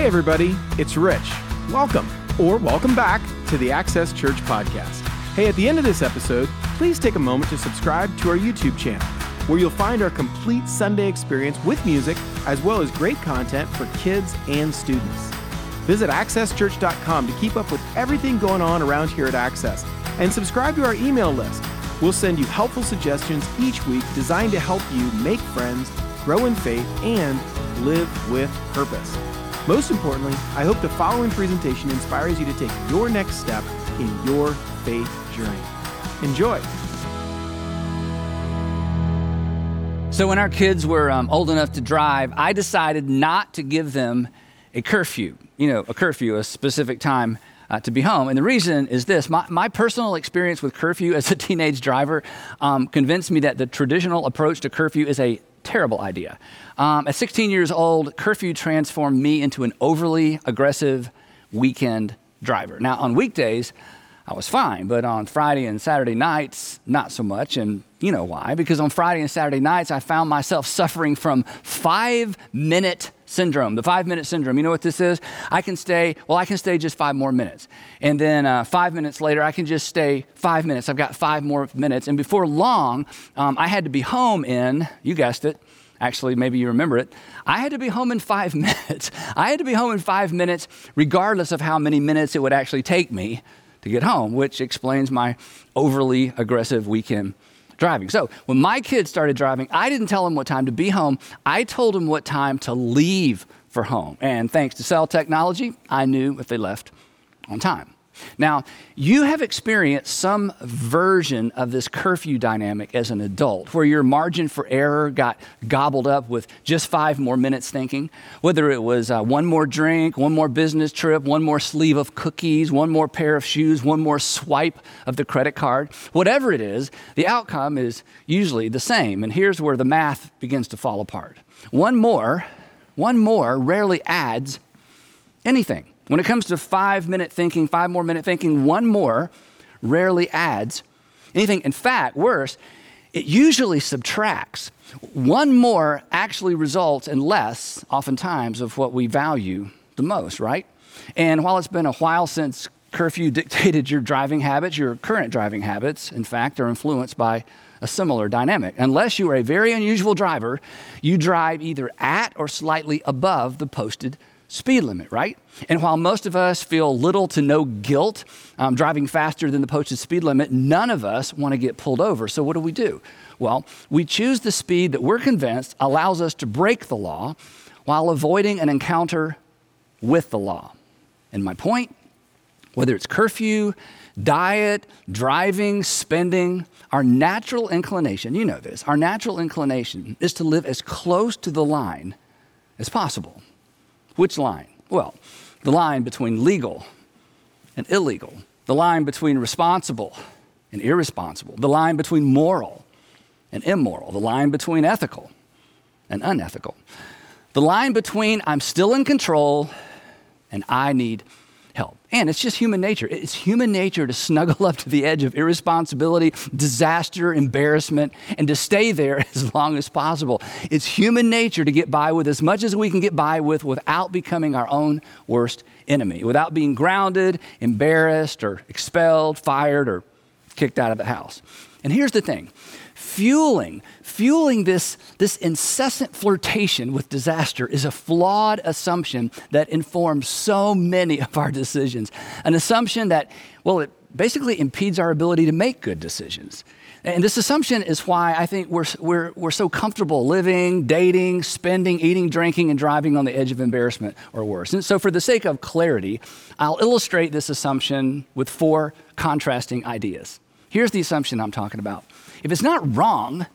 Hey everybody, it's Rich. Welcome, or welcome back to the Access Church podcast. Hey, at the end of this episode, please take a moment to subscribe to our YouTube channel, where you'll find our complete Sunday experience with music, as well as great content for kids and students. Visit accesschurch.com to keep up with everything going on around here at Access, and subscribe to our email list. We'll send you helpful suggestions each week designed to help you make friends, grow in faith, and live with purpose. Most importantly, I hope the following presentation inspires you to take your next step in your faith journey. Enjoy. So when our kids were old enough to drive, I decided not to give them a curfew, a specific time to be home. And the reason is this: my personal experience with curfew as a teenage driver convinced me that the traditional approach to curfew is a terrible idea. At 16 years old, curfew transformed me into an overly aggressive weekend driver. Now, on weekdays, I was fine, but on Friday and Saturday nights, not so much. And you know why? Because on Friday and Saturday nights, I found myself suffering from 5-minute syndrome. The 5-minute syndrome. You know what this is? I can stay just 5 more minutes. And then 5 minutes later, I can just stay 5 minutes. I've got 5 more minutes. And before long, I had to be home in, you guessed it, actually, maybe you remember it. I had to be home in 5 minutes. I had to be home in 5 minutes, regardless of how many minutes it would actually take me to get home, which explains my overly aggressive weekend driving. So when my kids started driving, I didn't tell them what time to be home. I told them what time to leave for home. And thanks to cell technology, I knew if they left on time. Now, you have experienced some version of this curfew dynamic as an adult, where your margin for error got gobbled up with just 5 more minutes thinking, whether it was one more drink, one more business trip, one more sleeve of cookies, one more pair of shoes, one more swipe of the credit card. Whatever it is, the outcome is usually the same. And here's where the math begins to fall apart. One more rarely adds anything. When it comes to 5 more minute thinking, one more rarely adds anything. In fact, worse, it usually subtracts. One more actually results in less, oftentimes, of what we value the most, right? And while it's been a while since curfew dictated your driving habits, your current driving habits, in fact, are influenced by a similar dynamic. Unless you are a very unusual driver, you drive either at or slightly above the posted speed limit, right? And while most of us feel little to no guilt driving faster than the posted speed limit, none of us want to get pulled over. So what do? Well, we choose the speed that we're convinced allows us to break the law while avoiding an encounter with the law. And my point, whether it's curfew, diet, driving, spending, our natural inclination, you know this, our natural inclination is to live as close to the line as possible. Which line? Well, the line between legal and illegal, the line between responsible and irresponsible, the line between moral and immoral, the line between ethical and unethical, the line between I'm still in control and I need help. And it's just human nature. It's human nature to snuggle up to the edge of irresponsibility, disaster, embarrassment, and to stay there as long as possible. It's human nature to get by with as much as we can get by with without becoming our own worst enemy, without being grounded, embarrassed, or expelled, fired, or kicked out of the house. And here's the thing. Fueling this incessant flirtation with disaster is a flawed assumption that informs so many of our decisions. An assumption that, it basically impedes our ability to make good decisions. And this assumption is why I think we're so comfortable living, dating, spending, eating, drinking, and driving on the edge of embarrassment or worse. And so for the sake of clarity, I'll illustrate this assumption with 4 contrasting ideas. Here's the assumption I'm talking about. If it's not wrong,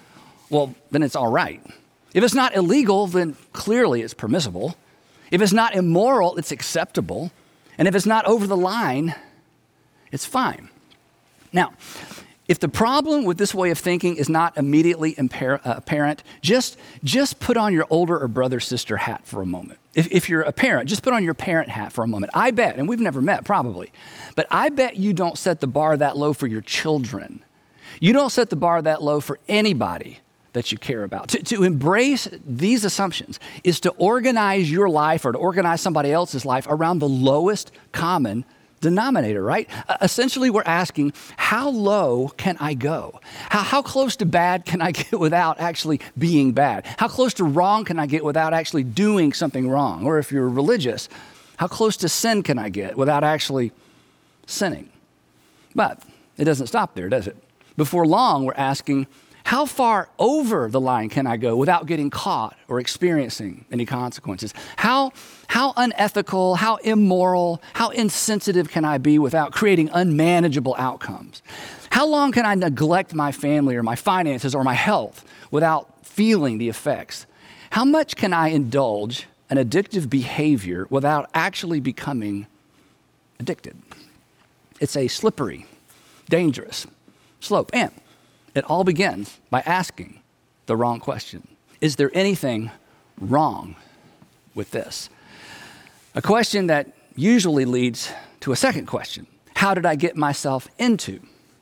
then it's all right. If it's not illegal, then clearly it's permissible. If it's not immoral, it's acceptable. And if it's not over the line, it's fine. Now, if the problem with this way of thinking is not immediately apparent, just put on your older or brother, sister hat for a moment. If you're a parent, just put on your parent hat for a moment. I bet, and we've never met probably, but I bet you don't set the bar that low for your children. You don't set the bar that low for anybody that you care about. To embrace these assumptions is to organize your life or to organize somebody else's life around the lowest common denominator, right? Essentially, we're asking, how low can I go? How close to bad can I get without actually being bad? How close to wrong can I get without actually doing something wrong? Or if you're religious, how close to sin can I get without actually sinning? But it doesn't stop there, does it? Before long, we're asking, how far over the line can I go without getting caught or experiencing any consequences? How unethical, how immoral, how insensitive can I be without creating unmanageable outcomes? How long can I neglect my family or my finances or my health without feeling the effects? How much can I indulge an addictive behavior without actually becoming addicted? It's a slippery, dangerous slope. And it all begins by asking the wrong question. Is there anything wrong with this? A question that usually leads to a second question. How did I get myself into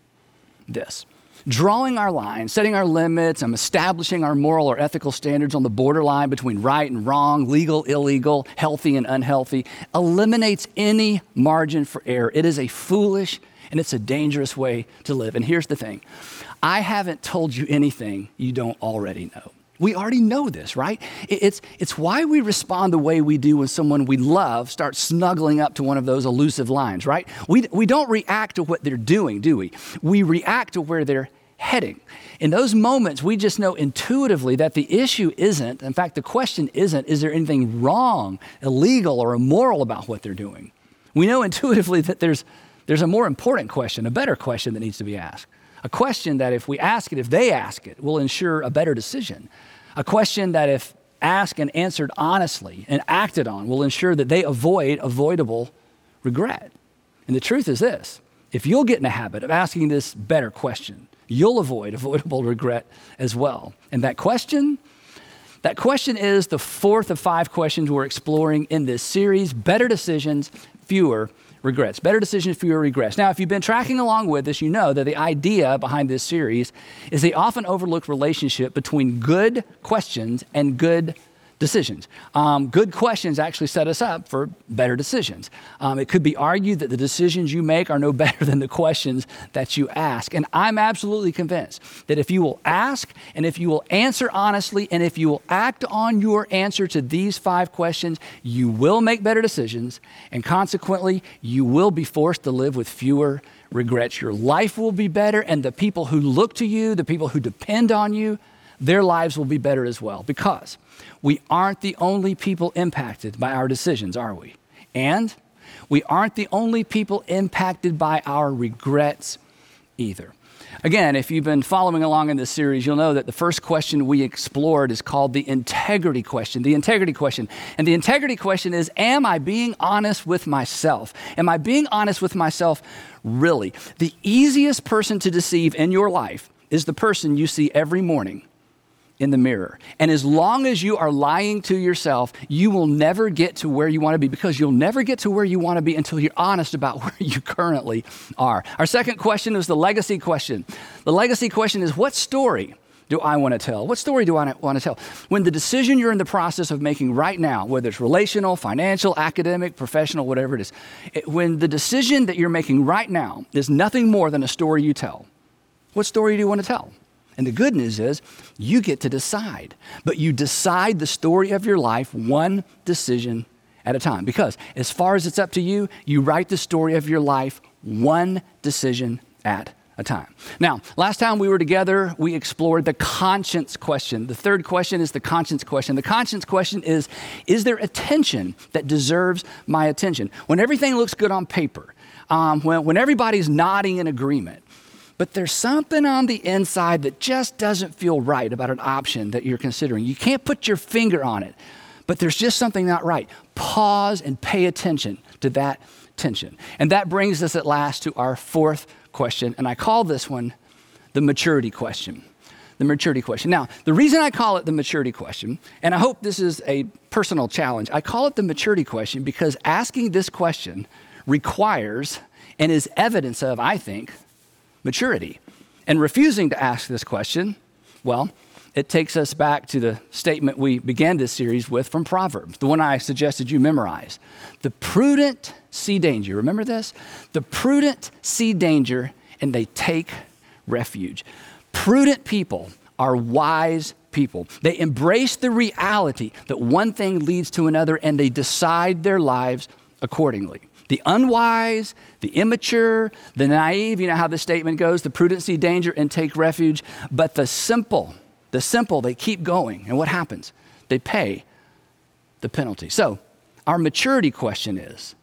this? Drawing our line, setting our limits, and establishing our moral or ethical standards on the borderline between right and wrong, legal, illegal, healthy and unhealthy, eliminates any margin for error. It is a foolish and it's a dangerous way to live. And here's the thing. I haven't told you anything you don't already know. We already know this, right? It's why we respond the way we do when someone we love starts snuggling up to one of those elusive lines, right? We don't react to what they're doing, do we? We react to where they're heading. In those moments, we just know intuitively that the issue isn't, in fact, the question isn't, is there anything wrong, illegal, or immoral about what they're doing? We know intuitively that there's a more important question, a better question that needs to be asked. A question that if we ask it, if they ask it, will ensure a better decision. A question that if asked and answered honestly and acted on will ensure that they avoid avoidable regret. And the truth is this, if you'll get in the habit of asking this better question, you'll avoid avoidable regret as well. And that question is the fourth of 5 questions we're exploring in this series, Better Decisions, Fewer Regrets. Better decisions, fewer regrets. Now, if you've been tracking along with us, you know that the idea behind this series is the often overlooked relationship between good questions and good decisions. Good questions actually set us up for better decisions. It could be argued that the decisions you make are no better than the questions that you ask. And I'm absolutely convinced that if you will ask and if you will answer honestly and if you will act on your answer to these 5 questions, you will make better decisions and consequently you will be forced to live with fewer regrets. Your life will be better and the people who look to you, the people who depend on you, their lives will be better as well because we aren't the only people impacted by our decisions, are we? And we aren't the only people impacted by our regrets either. Again, if you've been following along in this series, you'll know that the first question we explored is called the integrity question. The integrity question. And the integrity question is, am I being honest with myself? Am I being honest with myself really? The easiest person to deceive in your life is the person you see every morning in the mirror. And as long as you are lying to yourself, you will never get to where you want to be because you'll never get to where you want to be until you're honest about where you currently are. Our second question is the legacy question. The legacy question is, what story do I want to tell? What story do I want to tell? When the decision you're in the process of making right now, whether it's relational, financial, academic, professional, whatever it is, when the decision that you're making right now is nothing more than a story you tell, what story do you want to tell? And the good news is you get to decide, but you decide the story of your life one decision at a time. Because as far as it's up to you, you write the story of your life one decision at a time. Now, last time we were together, we explored the conscience question. The third question is the conscience question. The conscience question is there attention that deserves my attention? When everything looks good on paper, when everybody's nodding in agreement, but there's something on the inside that just doesn't feel right about an option that you're considering. You can't put your finger on it, but there's just something not right. Pause and pay attention to that tension. And that brings us at last to our fourth question, and I call this one the maturity question. The maturity question. Now, the reason I call it the maturity question, and I hope this is a personal challenge, I call it the maturity question because asking this question requires and is evidence of, I think, maturity. And refusing to ask this question, well, it takes us back to the statement we began this series with from Proverbs, the one I suggested you memorize. The prudent see danger. Remember this? The prudent see danger and they take refuge. Prudent people are wise people. They embrace the reality that one thing leads to another and they decide their lives accordingly. The unwise, the immature, the naive, you know how the statement goes, the prudent see danger and take refuge. But the simple, they keep going. And what happens? They pay the penalty. So our maturity question is,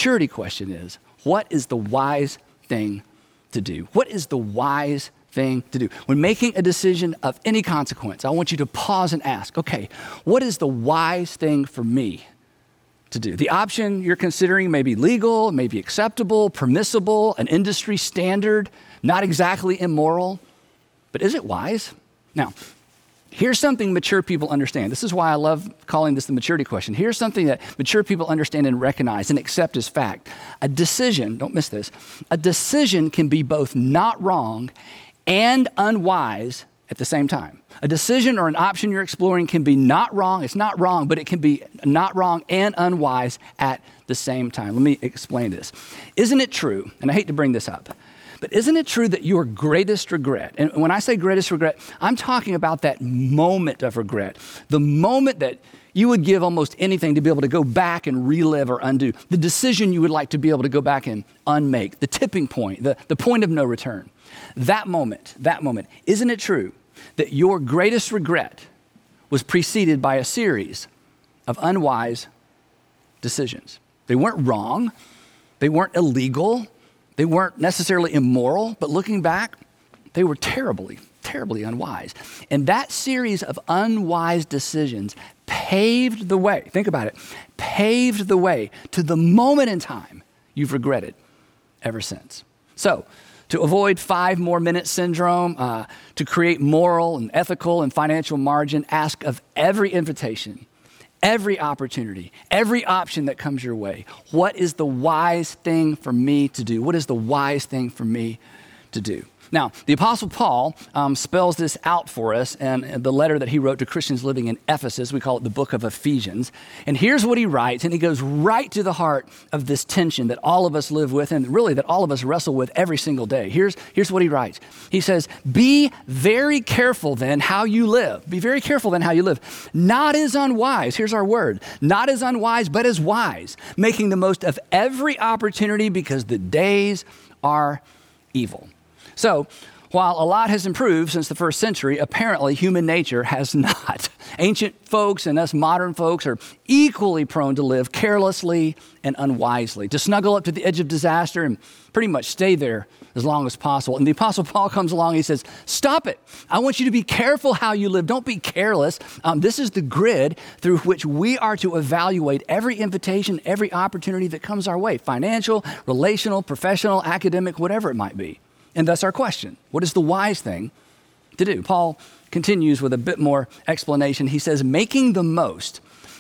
what is the wise thing to do? What is the wise thing to do? When making a decision of any consequence, I want you to pause and ask, okay, what is the wise thing for me to do? The option you're considering may be legal, may be acceptable, permissible, an industry standard, not exactly immoral, but is it wise? Now, here's something mature people understand. This is why I love calling this the maturity question. Here's something that mature people understand and recognize and accept as fact. A decision, don't miss this, a decision can be both not wrong and unwise at the same time. A decision or an option you're exploring can be not wrong, it's not wrong, but it can be not wrong and unwise at the same time. Let me explain this. Isn't it true, and I hate to bring this up, but isn't it true that your greatest regret, and when I say greatest regret, I'm talking about that moment of regret, the moment that you would give almost anything to be able to go back and relive or undo, the decision you would like to be able to go back and unmake, the tipping point, the point of no return. That moment, isn't it true that your greatest regret was preceded by a series of unwise decisions? They weren't wrong, they weren't illegal, they weren't necessarily immoral, but looking back, they were terribly unwise. And that series of unwise decisions paved the way, think about it, paved the way to the moment in time you've regretted ever since. So, to avoid 5 more minute syndrome, to create moral and ethical and financial margin, ask of every invitation, every opportunity, every option that comes your way, what is the wise thing for me to do? What is the wise thing for me to do? Now, the Apostle Paul spells this out for us in the letter that he wrote to Christians living in Ephesus. We call it the book of Ephesians. And here's what he writes, and he goes right to the heart of this tension that all of us live with and really that all of us wrestle with every single day. Here's what he writes. He says, be very careful then how you live. Be very careful then how you live. Not as unwise, here's our word, not as unwise, but as wise, making the most of every opportunity because the days are evil. So, while a lot has improved since the first century, apparently human nature has not. Ancient folks and us modern folks are equally prone to live carelessly and unwisely, to snuggle up to the edge of disaster and pretty much stay there as long as possible. And the Apostle Paul comes along, he says, stop it. I want you to be careful how you live. Don't be careless. This is the grid through which we are to evaluate every invitation, every opportunity that comes our way, financial, relational, professional, academic, whatever it might be. And thus our question, what is the wise thing to do? Paul continues with a bit more explanation. He says, making the most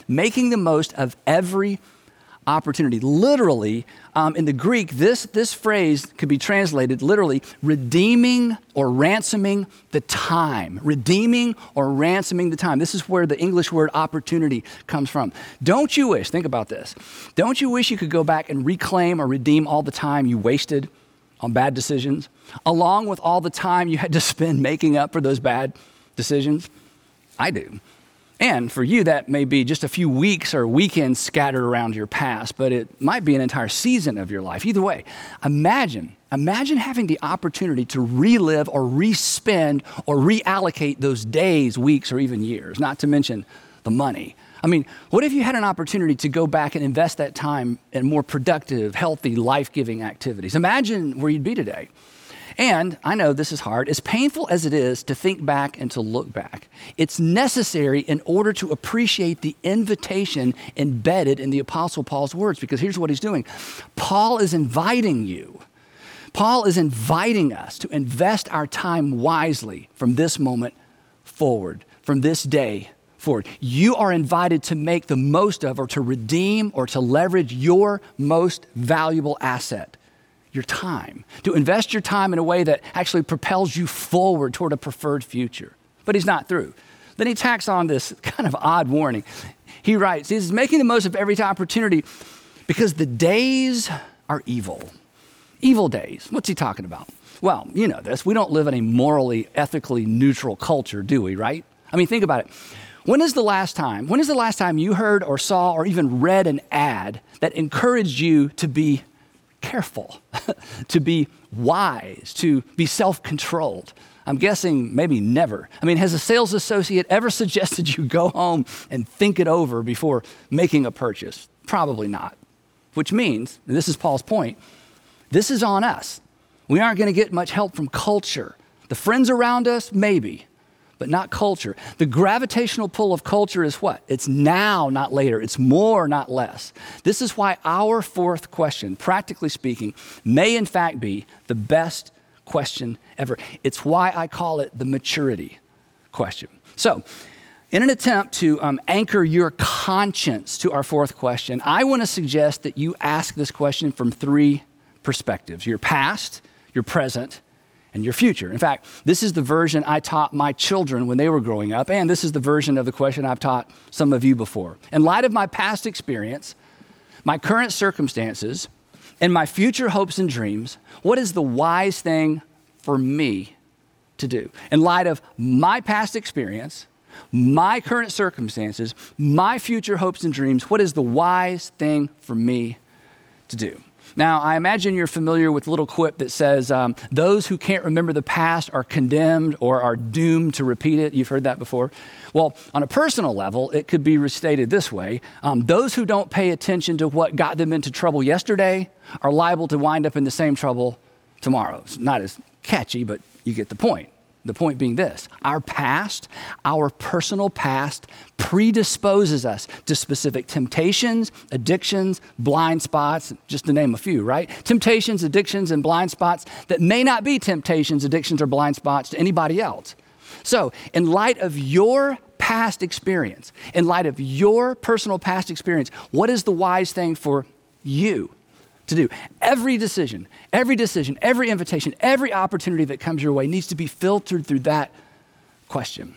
of every opportunity. Literally, in the Greek, this phrase could be translated literally redeeming or ransoming the time. Redeeming or ransoming the time. This is where the English word opportunity comes from. Don't you wish, think about this, don't you wish you could go back and reclaim or redeem all the time you wasted on bad decisions, along with all the time you had to spend making up for those bad decisions? I do. And for you, that may be just a few weeks or weekends scattered around your past, but it might be an entire season of your life. Either way, imagine having the opportunity to relive or re-spend or reallocate those days, weeks, or even years, not to mention the money. I mean, what if you had an opportunity to go back and invest that time in more productive, healthy, life-giving activities? Imagine where you'd be today. And I know this is hard. As painful as it is to think back and to look back, it's necessary in order to appreciate the invitation embedded in the Apostle Paul's words, because here's what he's doing. Paul is inviting us to invest our time wisely from this moment forward, from this day forward. You are invited to make the most of or to redeem or to leverage your most valuable asset, your time, to invest your time in a way that actually propels you forward toward a preferred future. But he's not through. Then he tacks on this kind of odd warning. He writes, he's making the most of every opportunity because the days are evil. Evil days. What's he talking about? Well, you know this. We don't live in a morally, ethically neutral culture, do we, right? I mean, think about it. When is the last time you heard or saw or even read an ad that encouraged you to be careful, to be wise, to be self-controlled? I'm guessing maybe never. I mean, has a sales associate ever suggested you go home and think it over before making a purchase? Probably not. Which means, and this is Paul's point, this is on us. We aren't going to get much help from culture. The friends around us, maybe, but not culture. The gravitational pull of culture is what? It's now, not later. It's more, not less. This is why our fourth question, practically speaking, may in fact be the best question ever. It's why I call it the maturity question. So, in an attempt to anchor your conscience to our fourth question, I want to suggest that you ask this question from three perspectives: your past, your present, and your future. In fact, this is the version I taught my children when they were growing up, and this is the version of the question I've taught some of you before. In light of my past experience, my current circumstances, and my future hopes and dreams, what is the wise thing for me to do? In light of my past experience, my current circumstances, my future hopes and dreams, what is the wise thing for me to do? Now, I imagine you're familiar with the little quip that says, those who can't remember the past are condemned or are doomed to repeat it. You've heard that before. Well, on a personal level, it could be restated this way. Those who don't pay attention to what got them into trouble yesterday are liable to wind up in the same trouble tomorrow. It's not as catchy, but you get the point. The point being this: our past, our personal past, predisposes us to specific temptations, addictions, blind spots, just to name a few, right? Temptations, addictions, and blind spots that may not be temptations, addictions, or blind spots to anybody else. So, in light of your past experience, in light of your personal past experience, what is the wise thing for you to do? Every decision, every invitation, every opportunity that comes your way needs to be filtered through that question.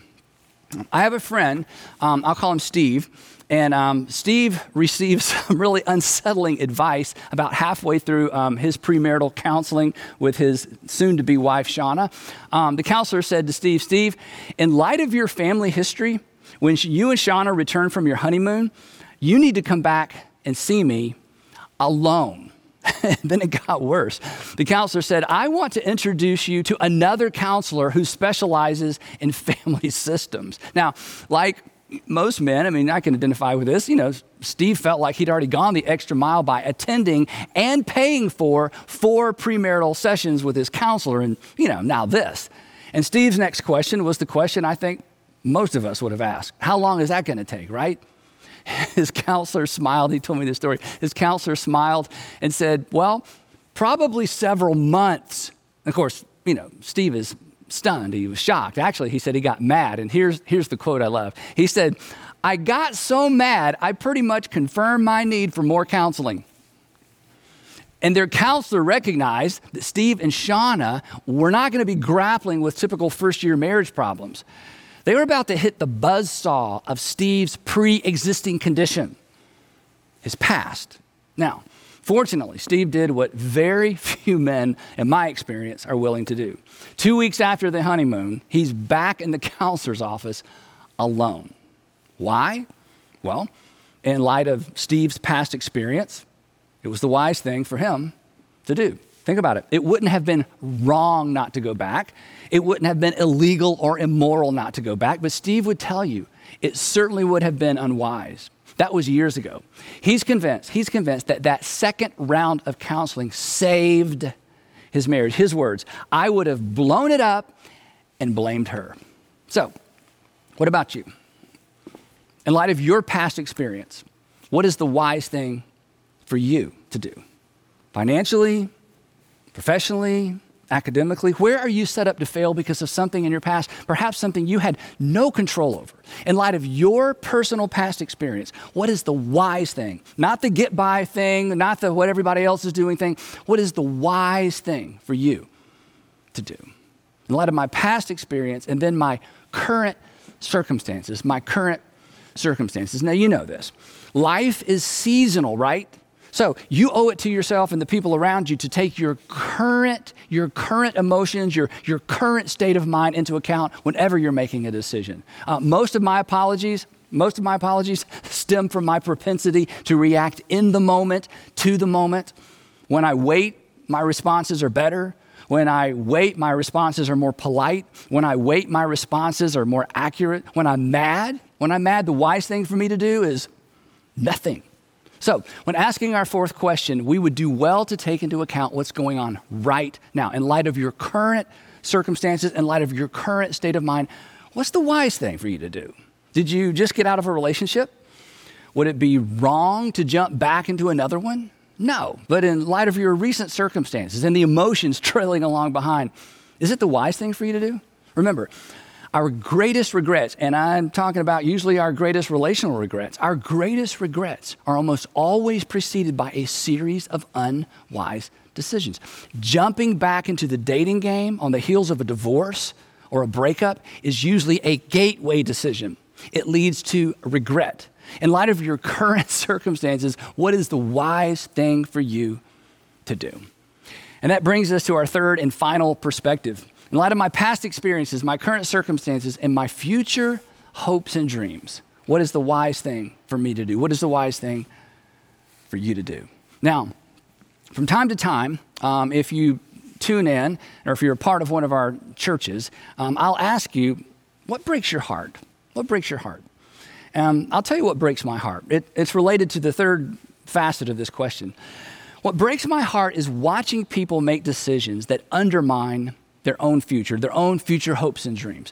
I have a friend, I'll call him Steve, and Steve receives some really unsettling advice about halfway through his premarital counseling with his soon-to-be wife, Shauna. The counselor said to Steve, in light of your family history, when you and Shauna return from your honeymoon, you need to come back and see me alone. Then it got worse. The counselor said, I want to introduce you to another counselor who specializes in family systems. Now, like most men, I mean, I can identify with this. You know, Steve felt like he'd already gone the extra mile by attending and paying for 4 premarital sessions with his counselor. And, you know, now this. And Steve's next question was the question I think most of us would have asked. How long is that going to take, right? His counselor smiled. He told me this story. His counselor smiled and said, well, probably several months. Of course, you know, Steve is stunned. He was shocked. Actually, he said he got mad. And here's the quote I love. He said, I got so mad, I pretty much confirmed my need for more counseling. And their counselor recognized that Steve and Shauna were not going to be grappling with typical first-year marriage problems. They were about to hit the buzzsaw of Steve's pre-existing condition, his past. Now, fortunately, Steve did what very few men, in my experience, are willing to do. 2 weeks after the honeymoon, he's back in the counselor's office alone. Why? Well, in light of Steve's past experience, it was the wise thing for him to do. Think about it. It wouldn't have been wrong not to go back. It wouldn't have been illegal or immoral not to go back. But Steve would tell you, it certainly would have been unwise. That was years ago. He's convinced that second round of counseling saved his marriage. His words, I would have blown it up and blamed her. So, what about you? In light of your past experience, what is the wise thing for you to do? Financially, professionally, academically, where are you set up to fail because of something in your past, perhaps something you had no control over? In light of your personal past experience, what is the wise thing? Not the get by thing, not the what everybody else is doing thing. What is the wise thing for you to do? in light of my past experience, and then my current circumstances, Now, you know this. Life is seasonal, right? So you owe it to yourself and the people around you to take your current emotions, your current state of mind into account whenever you're making a decision. Most of my apologies stem from my propensity to react in the moment, to the moment. When I wait, my responses are better. When I wait, my responses are more polite. When I wait, my responses are more accurate. When I'm mad, the wise thing for me to do is nothing. So when asking our fourth question, we would do well to take into account what's going on right now. In light of your current circumstances, in light of your current state of mind, what's the wise thing for you to do? Did you just get out of a relationship? Would it be wrong to jump back into another one? No, but in light of your recent circumstances and the emotions trailing along behind, is it the wise thing for you to do? Remember, our greatest regrets, and I'm talking about usually our greatest relational regrets, our greatest regrets are almost always preceded by a series of unwise decisions. Jumping back into the dating game on the heels of a divorce or a breakup is usually a gateway decision. It leads to regret. In light of your current circumstances, what is the wise thing for you to do? And that brings us to our third and final perspective. In light of my past experiences, my current circumstances, and my future hopes and dreams, what is the wise thing for me to do? What is the wise thing for you to do? Now, from time to time, if you tune in, or if you're a part of one of our churches, I'll ask you, what breaks your heart? What breaks your heart? I'll tell you what breaks my heart. It's related to the third facet of this question. What breaks my heart is watching people make decisions that undermine their own future hopes and dreams.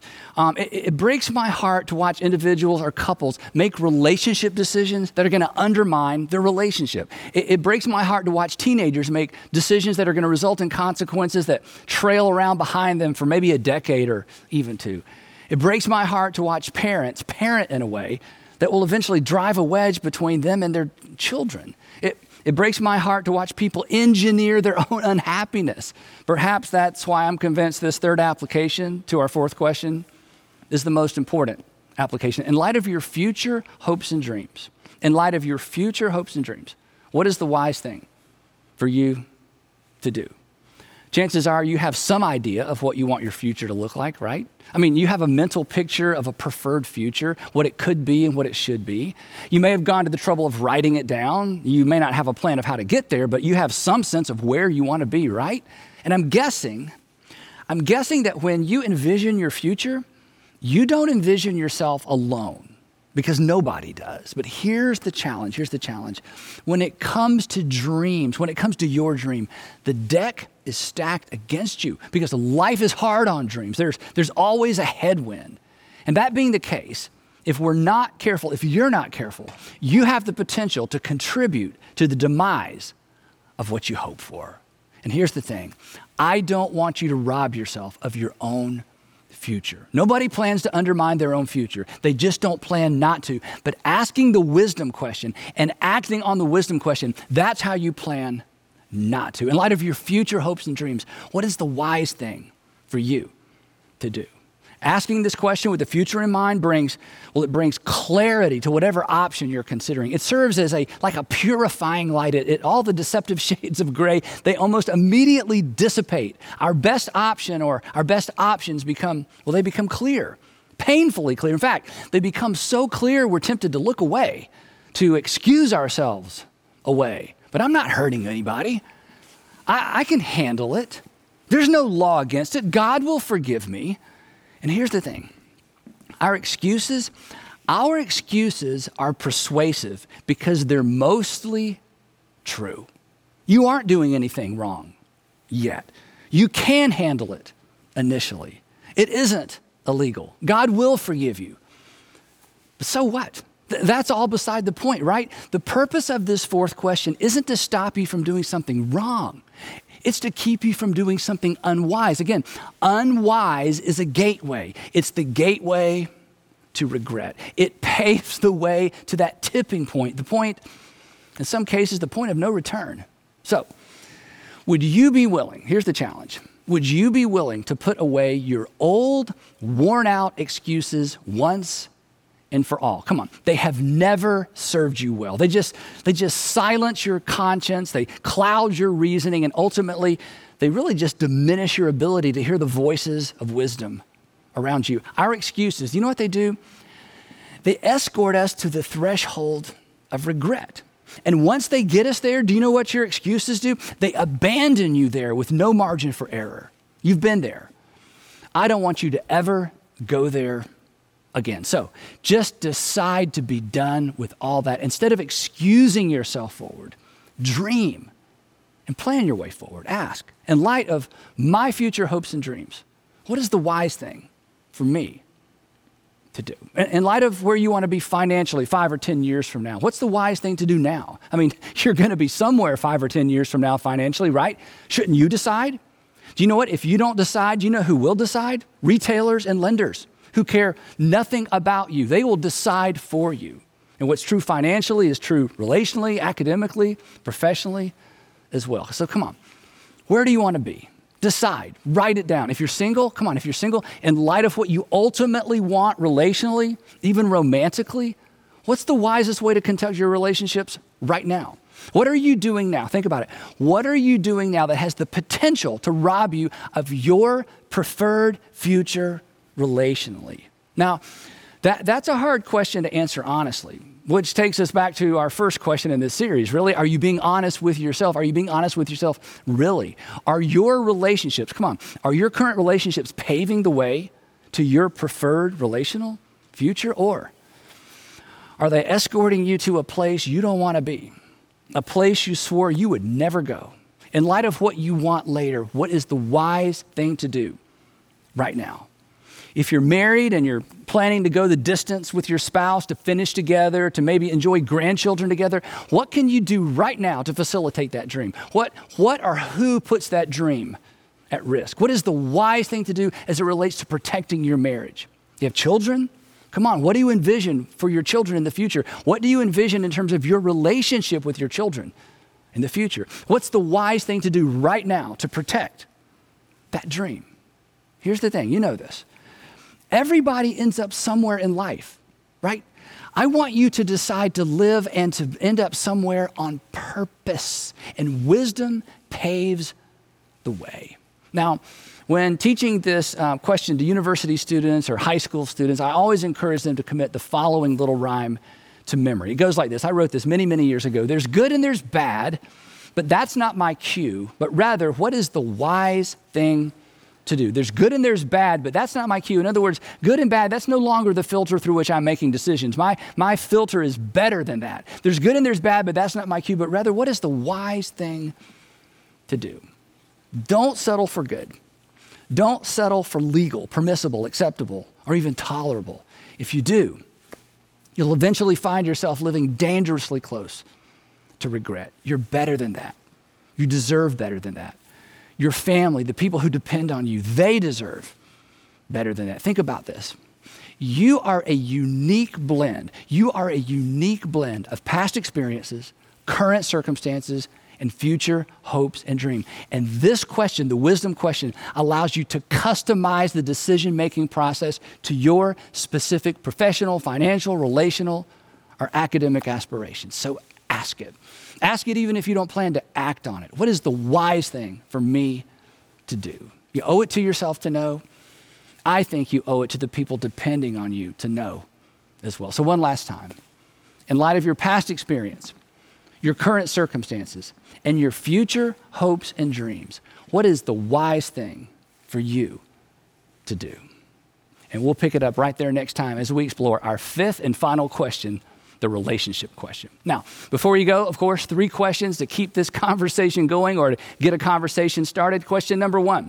It breaks my heart to watch individuals or couples make relationship decisions that are going to undermine their relationship. It breaks my heart to watch teenagers make decisions that are going to result in consequences that trail around behind them for maybe a decade or even two. It breaks my heart to watch parents parent in a way that will eventually drive a wedge between them and their children. It breaks my heart to watch people engineer their own unhappiness. Perhaps that's why I'm convinced this third application to our fourth question is the most important application. In light of your future hopes and dreams, what is the wise thing for you to do? Chances are you have some idea of what you want your future to look like, right? I mean, you have a mental picture of a preferred future, what it could be and what it should be. You may have gone to the trouble of writing it down. You may not have a plan of how to get there, but you have some sense of where you want to be, right? And I'm guessing that when you envision your future, you don't envision yourself alone, because nobody does. But here's the challenge. When it comes to dreams, when it comes to your dream, the deck is stacked against you because life is hard on dreams. There's always a headwind. And that being the case, if you're not careful, you have the potential to contribute to the demise of what you hope for. And here's the thing. I don't want you to rob yourself of your own future. Nobody plans to undermine their own future. They just don't plan not to. But asking the wisdom question and acting on the wisdom question, that's how you plan not to. In light of your future hopes and dreams, what is the wise thing for you to do? Asking this question with the future in mind brings clarity to whatever option you're considering. It serves as like a purifying light. All the deceptive shades of gray, they almost immediately dissipate. Our best option or our best options become clear, painfully clear. In fact, they become so clear we're tempted to look away, to excuse ourselves away. But I'm not hurting anybody. I can handle it. There's no law against it. God will forgive me. And here's the thing. Our excuses are persuasive because they're mostly true. You aren't doing anything wrong yet. You can handle it initially. It isn't illegal. God will forgive you. But so what? That's all beside the point, right? The purpose of this fourth question isn't to stop you from doing something wrong. It's to keep you from doing something unwise. Again, unwise is a gateway. It's the gateway to regret. It paves the way to that tipping point, in some cases, the point of no return. So, would you be willing, here's the challenge, would you be willing to put away your old, worn-out excuses once and for all? Come on. They have never served you well. They just silence your conscience. They cloud your reasoning, and ultimately, they really just diminish your ability to hear the voices of wisdom around you. Our excuses, you know what they do? They escort us to the threshold of regret. And once they get us there, do you know what your excuses do? They abandon you there with no margin for error. You've been there. I don't want you to ever go there again. So just decide to be done with all that. Instead of excusing yourself forward, dream and plan your way forward. Ask, in light of my future hopes and dreams, what is the wise thing for me to do? In light of where you want to be financially 5 or 10 years from now, what's the wise thing to do now? I mean, you're going to be somewhere 5 or 10 years from now financially, right? Shouldn't you decide? Do you know what? If you don't decide, do you know who will decide? Retailers and lenders who care nothing about you. They will decide for you. And what's true financially is true relationally, academically, professionally as well. So come on, where do you want to be? Decide, write it down. If you're single, come on, if you're single, in light of what you ultimately want relationally, even romantically, what's the wisest way to conduct your relationships right now? What are you doing now? Think about it. What are you doing now that has the potential to rob you of your preferred future relationally? Now, that's a hard question to answer honestly, which takes us back to our first question in this series. Really, are you being honest with yourself? Are you being honest with yourself? Really? Are your relationships, come on, are your current relationships paving the way to your preferred relational future? Or are they escorting you to a place you don't want to be? A place you swore you would never go? In light of what you want later, what is the wise thing to do right now? If you're married and you're planning to go the distance with your spouse, to finish together, to maybe enjoy grandchildren together, what can you do right now to facilitate that dream? What or who puts that dream at risk? What is the wise thing to do as it relates to protecting your marriage? You have children? Come on, what do you envision for your children in the future? What do you envision in terms of your relationship with your children in the future? What's the wise thing to do right now to protect that dream? Here's the thing, you know this. Everybody ends up somewhere in life, right? I want you to decide to live and to end up somewhere on purpose, and wisdom paves the way. Now, when teaching this question to university students or high school students, I always encourage them to commit the following little rhyme to memory. It goes like this. I wrote this many, many years ago. There's good and there's bad, but that's not my cue, but rather, what is the wise thing to do? There's good and there's bad, but that's not my cue. In other words, good and bad, that's no longer the filter through which I'm making decisions. My filter is better than that. There's good and there's bad, but that's not my cue, but rather, what is the wise thing to do? Don't settle for good. Don't settle for legal, permissible, acceptable, or even tolerable. If you do, you'll eventually find yourself living dangerously close to regret. You're better than that. You deserve better than that. Your family, the people who depend on you, they deserve better than that. Think about this. You are a unique blend. You are a unique blend of past experiences, current circumstances, and future hopes and dreams. And this question, the wisdom question, allows you to customize the decision-making process to your specific professional, financial, relational, or academic aspirations. So ask it. Ask it even if you don't plan to act on it. What is the wise thing for me to do? You owe it to yourself to know. I think you owe it to the people depending on you to know as well. So one last time. In light of your past experience, your current circumstances, and your future hopes and dreams, what is the wise thing for you to do? And we'll pick it up right there next time as we explore our fifth and final question, the relationship question. Now, before you go, of course, 3 questions to keep this conversation going or to get a conversation started. Question number one.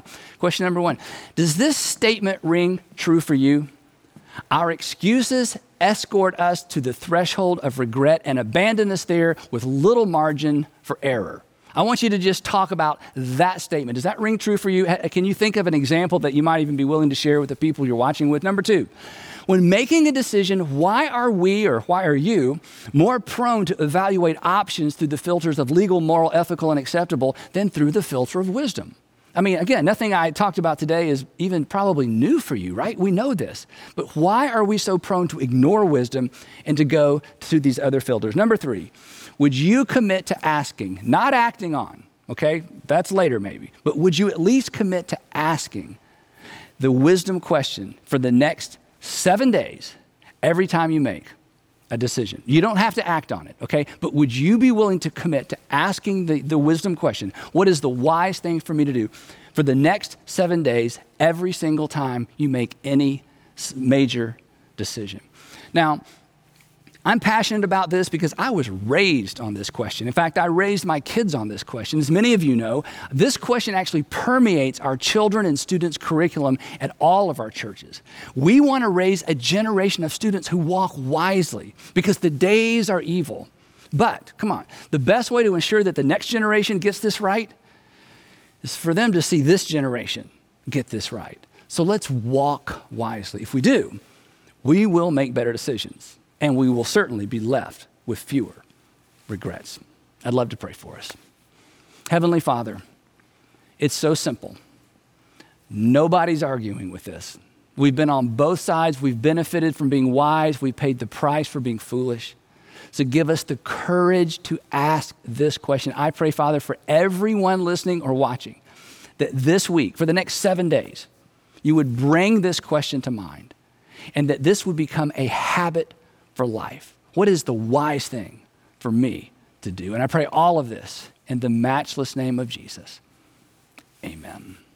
Does this statement ring true for you? Our excuses escort us to the threshold of regret and abandon us there with little margin for error. I want you to just talk about that statement. Does that ring true for you? Can you think of an example that you might even be willing to share with the people you're watching with? Number 2, when making a decision, why are we or why are you more prone to evaluate options through the filters of legal, moral, ethical, and acceptable than through the filter of wisdom? I mean, again, nothing I talked about today is even probably new for you, right? We know this. But why are we so prone to ignore wisdom and to go to these other filters? Number 3, would you commit to asking, not acting on, okay? That's later maybe. But would you at least commit to asking the wisdom question for the next 7 days every time you make a decision? You don't have to act on it, okay? But would you be willing to commit to asking the wisdom question, what is the wise thing for me to do for the next 7 days every single time you make any major decision? Now, I'm passionate about this because I was raised on this question. In fact, I raised my kids on this question. As many of you know, this question actually permeates our children and students' curriculum at all of our churches. We want to raise a generation of students who walk wisely because the days are evil. But, come on, the best way to ensure that the next generation gets this right is for them to see this generation get this right. So let's walk wisely. If we do, we will make better decisions. And we will certainly be left with fewer regrets. I'd love to pray for us. Heavenly Father, it's so simple. Nobody's arguing with this. We've been on both sides. We've benefited from being wise. We paid the price for being foolish. So give us the courage to ask this question. I pray, Father, for everyone listening or watching, that this week, for the next 7 days, you would bring this question to mind and that this would become a habit for life. What is the wise thing for me to do? And I pray all of this in the matchless name of Jesus. Amen.